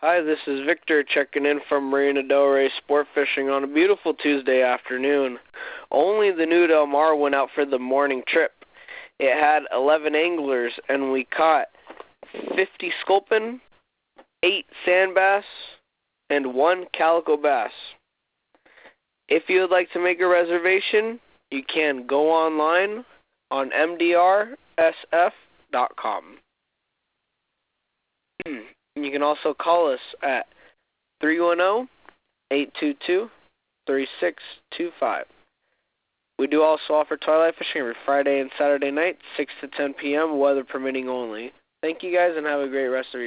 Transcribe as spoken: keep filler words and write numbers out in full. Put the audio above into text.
Hi, this is Victor checking in from Marina Del Rey Sport Fishing on a beautiful Tuesday afternoon. Only the new Del Mar went out for the morning trip. It had eleven anglers, and we caught fifty sculpin, eight sand bass, and one calico bass. If you would like to make a reservation, you can go online on M D R S F dot com. You can also call us at three one zero, eight two two, three six two five. We do also offer twilight fishing every Friday and Saturday night, six to ten p m, weather permitting only. Thank you guys and have a great rest of your